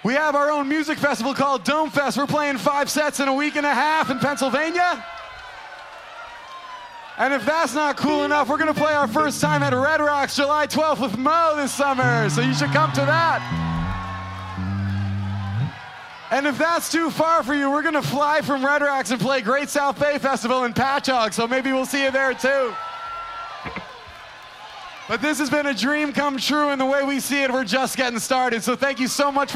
We have our own music festival called Dome Fest. We're playing 5 sets in a week and a half in Pennsylvania. And if that's not cool enough, we're going to play our first time at Red Rocks July 12th with Mo this summer. So you should come to that. And if that's too far for you, we're going to fly from Red Rocks and play Great South Bay Festival in Patchogue. So maybe we'll see you there too. But this has been a dream come true, and the way we see it, we're just getting started. So thank you so much for